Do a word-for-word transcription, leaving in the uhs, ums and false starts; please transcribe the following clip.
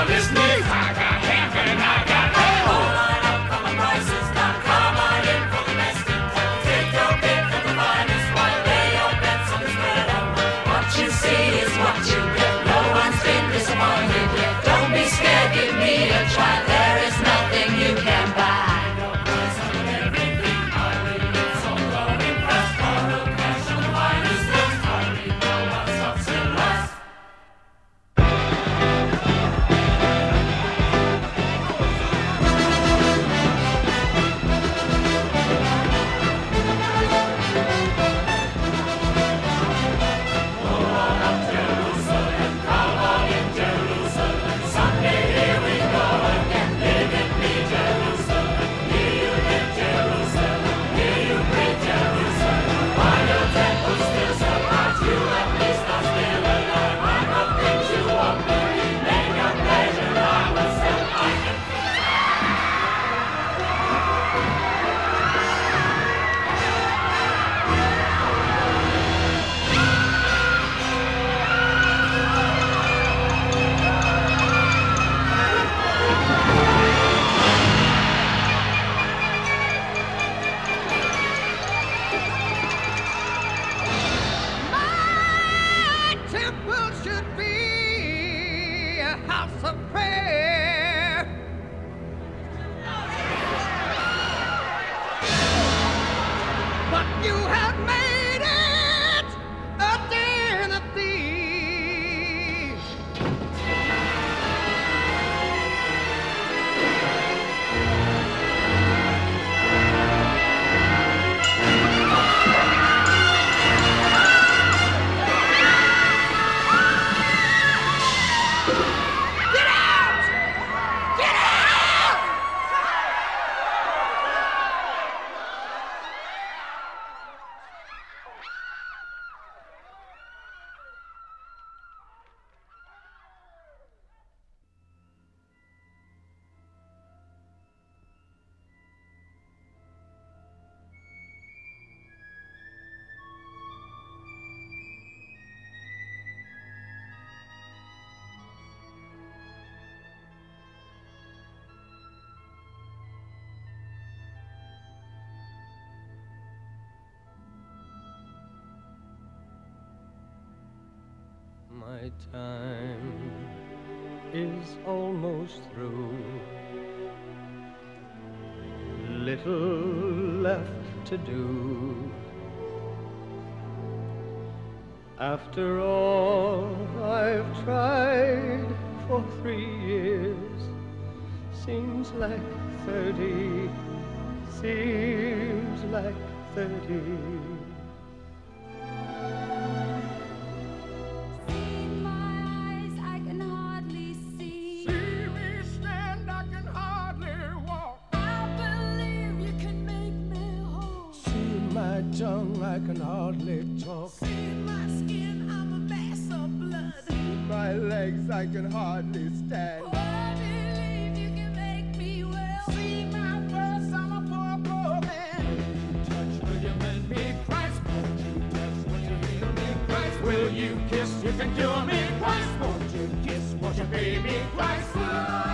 listening. I got heaven, I got hell. All line up for my prices now. Come on in for the best in town. Take your pick of the finest wine. Lay your bets on the spread of mine. What you see is what you get. No one's been disappointed yet. Don't be scared, give me a try. There is nothing you can buy. My time is almost through. Little left to do. After all I've tried for three years, seems like thirty, seems like thirty. Tongue, I can hardly talk. See my skin, I'm a mass of blood. See my legs, I can hardly stand. Oh, I believe you can make me well. See my purse, I'm a poor, poor man. Touch, will you mend me? Christ, won't you touch? Will you heal me? Christ, will you kiss? You can cure me. Christ, won't you kiss? Won't you baby? Christ.